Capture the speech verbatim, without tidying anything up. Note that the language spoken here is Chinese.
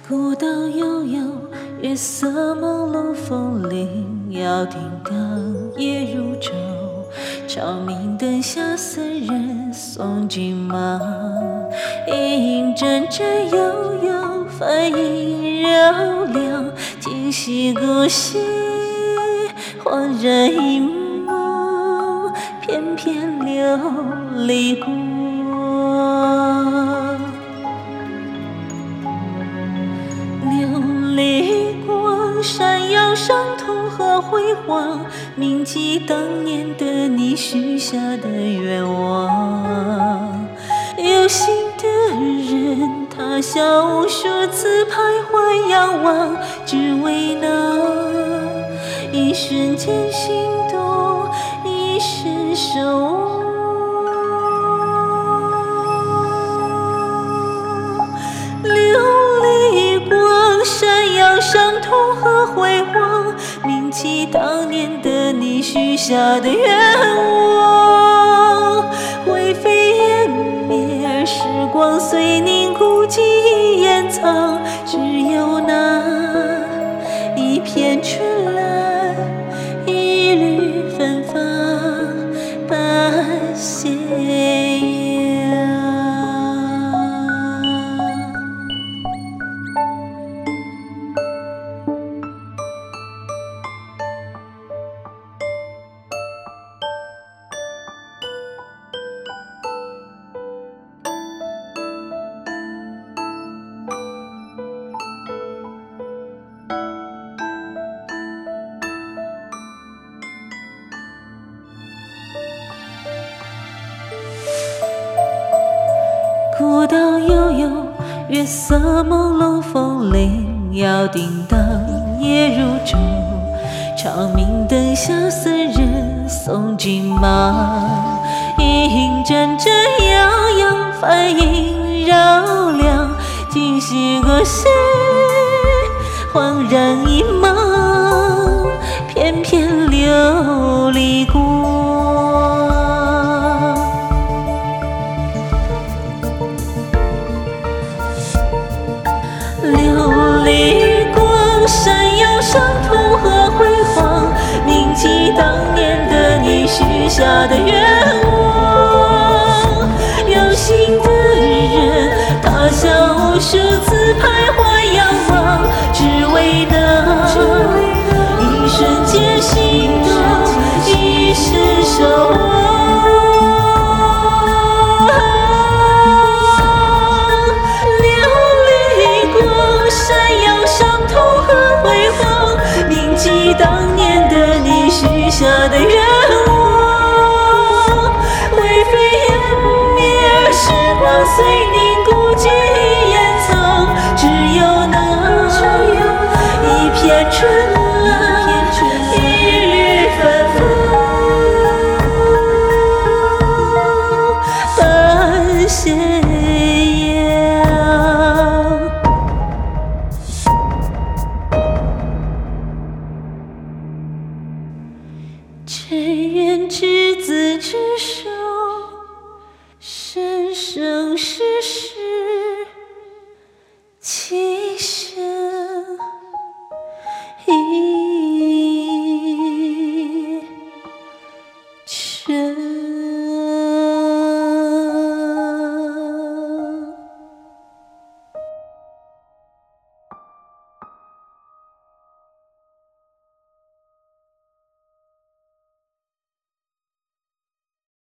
古道悠悠，月色朦胧，风铃摇叮当，夜如昼。长明灯下，僧人诵经芒，隐隐阵阵悠悠，梵音绕梁，今夕故稀，恍然一梦，翩翩琉璃光。琉璃光闪耀，伤痛和辉煌，铭记当年的你许下的愿望。有心的人，他乡无数次徘徊仰望，只为那一瞬间心动，一世守望。闪耀伤痛和辉煌，铭记当年的你许下的愿望。灰飞烟灭，而时光随凝固，记忆掩藏，只有那一片春蓝，一缕芬芳，半斜阳。古道悠悠，月色朦胧，风铃摇叮当，夜如昼。长明灯下，僧人诵经芒，隐隐阵阵摇摇，梵音绕梁，今夕故稀，恍然一梦，翩翩琉璃光。琉璃光闪耀，伤痛和辉煌，铭记当年的你许下的愿望。有心的人，他乡无数次徘徊仰望，只为那一瞬间心动，一世守望。当年的你许下的愿望，灰飞烟灭，而时光随凝固，记忆掩藏，只有那一片春蓝，一缕芬芳，半斜阳。只愿执子之手，生生世世，情深意深。